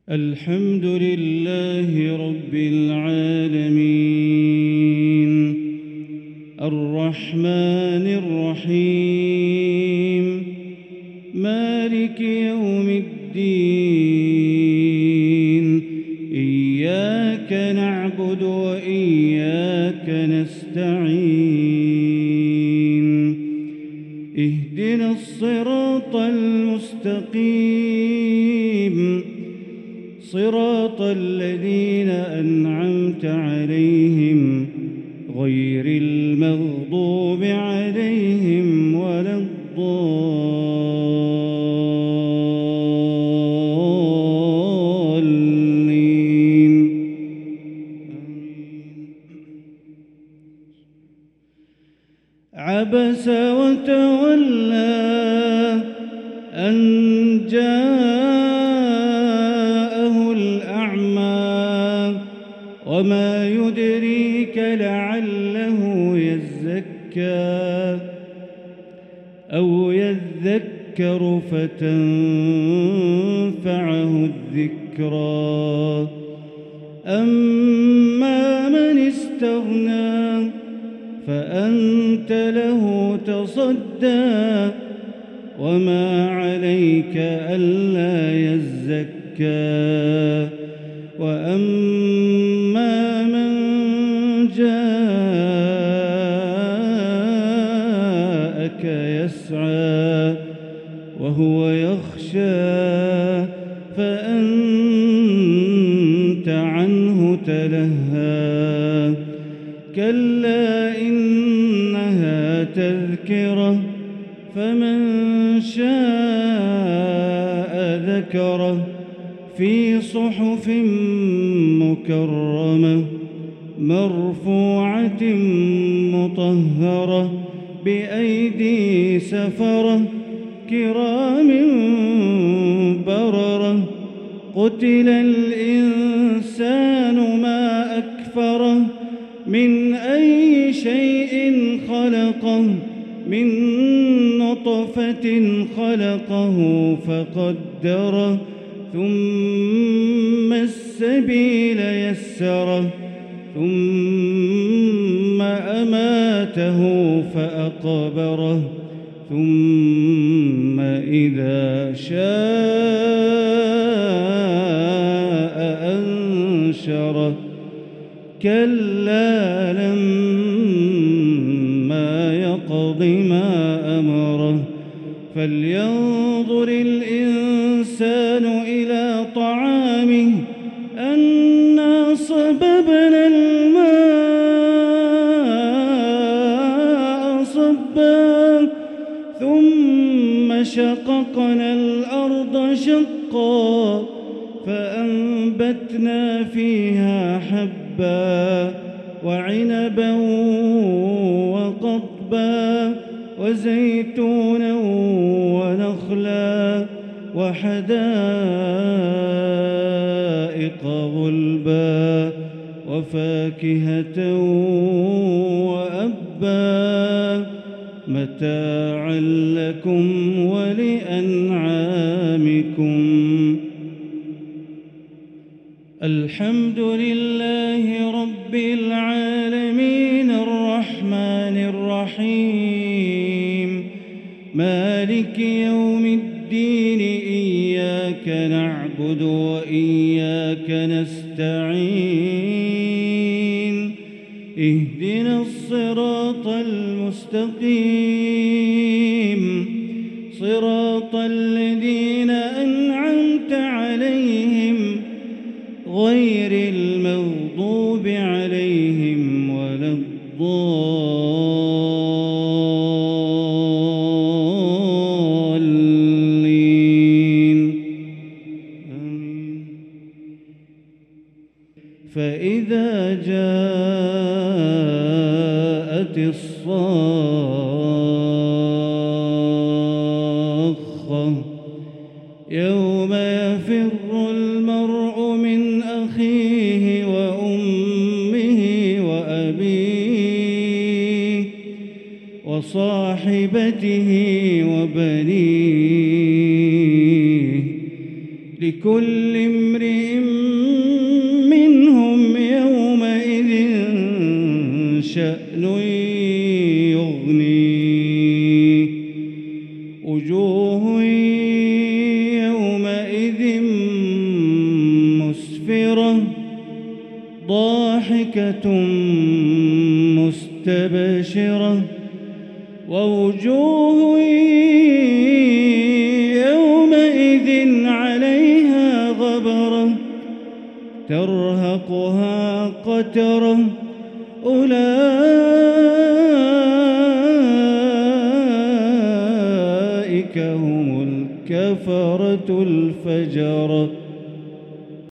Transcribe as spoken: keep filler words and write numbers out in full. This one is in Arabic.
الحمد لله رب العالمين الرحمن الرحيم مالك يوم الدين إياك نعبد وإياك نستعين اهدنا الصراط المستقيم صراط الذين أنعمت عليهم غير المغضوب عليهم ولا الضالين. عبس وتولى أن جاءه الأعمى وما يدريك لعله يزكى أو يذكر فتنفعه الذكرى أما من استغنى فأنت له تصدى وما عليك ألا يزكى وأما من جاءك يسعى وهو يخشى فأنت عنه تلهى كلا إنها تذكرة فمن شاء ذكره في صحف مكرمة مرفوعة مطهرة بأيدي سفرة كرام بررة قتل الإنسان ما أكفره من أي شيء خلقه من نطفة خلقه فقدره ثم السبيل يسره ثم أماته فأقبره ثم إذا شاء أنشره كلا لما يقض ما أمره فلينظر الإنسان إلى طعامه أنا صببنا الماء صبا ثم شققنا الأرض شقا فأنبتنا فيها حبا وعنبا وقضبا وزيتونا ونخلا وحدائق غلبا وفاكهة وأبا متاعا لكم ولأنعامكم. الحمد لله رب العالمين الرحمن الرحيم مالك يوم الدين إياك نعبد وإياك نستعين اهدنا الصراط المستقيم صراط الذين أنعمت عليهم غير المغضوب عليهم ولا الضالين آمين. فإذا جاءت الصاخة يوم يفر المرء من أخيه وأمه وأبيه وصاحبته وبنيه لكل امرئ منهم يومئذ شأن يغنيه وجوه يومئذ مسفرة ضاحكة مستبشرة ووجوه يومئذ عليها غبرة ترهقها قترة أولئك هم الكفرة الفجرة.